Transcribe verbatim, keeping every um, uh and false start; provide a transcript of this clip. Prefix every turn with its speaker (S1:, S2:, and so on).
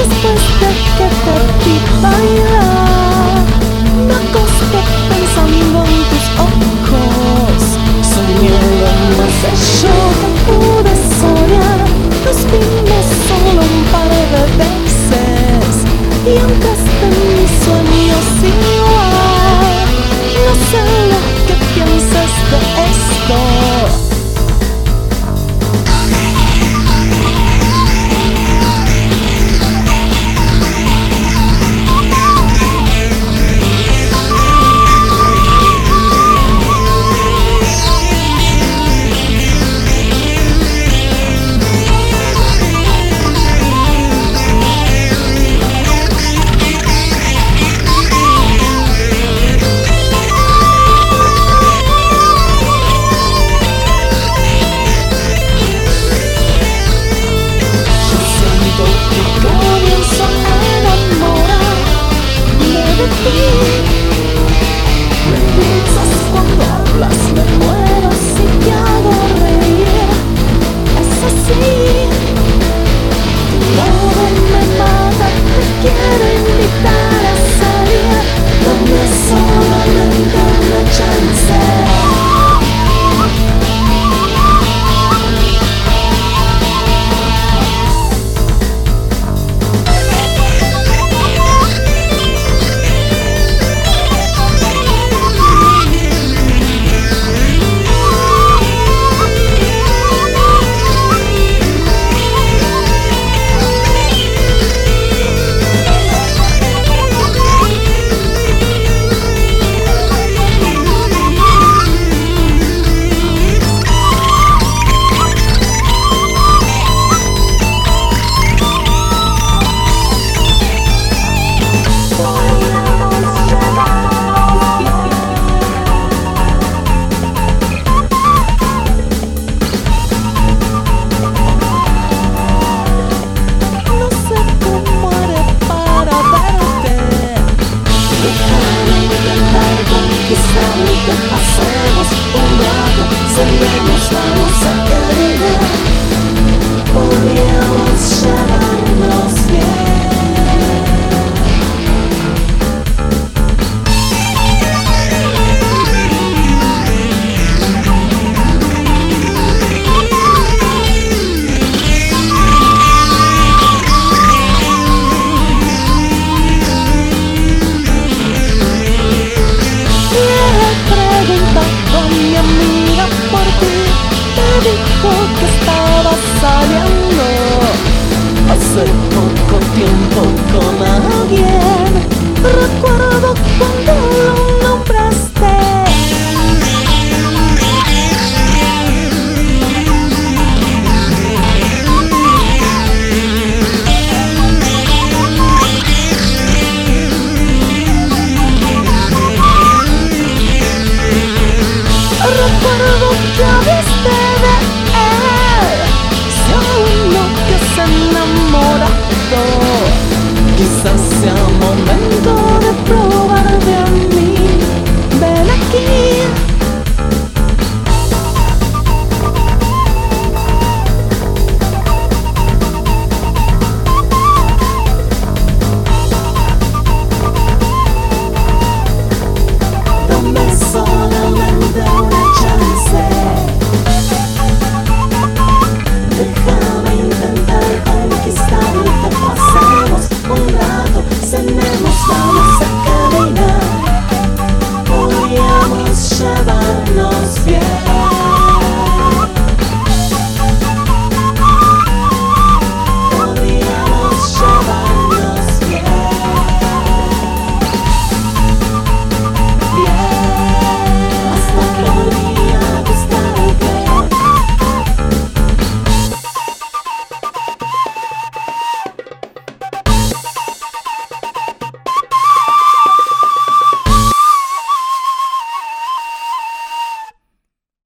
S1: Después de que te vi bailar, me acosté pensando en tus ojos. Soñé lo más bello que pude soñar. Nos vimos solo un par de veces y entraste en mis sueños igual. No sé lo que piensas de esto. Me pinchas cuando hablas, me muero si te hago reír. Es así, tu modo me mata, te quiero invitar a salir. Dame solamente una chance. Hacemos un rato, salimos, vamos a caminar. Podríamos llevarnos que estaba saliendo hace poco tiempo con alguien. Recuerdo cuando lo nombraste. Recuerdo que viste de enamorado. Quizás sea momento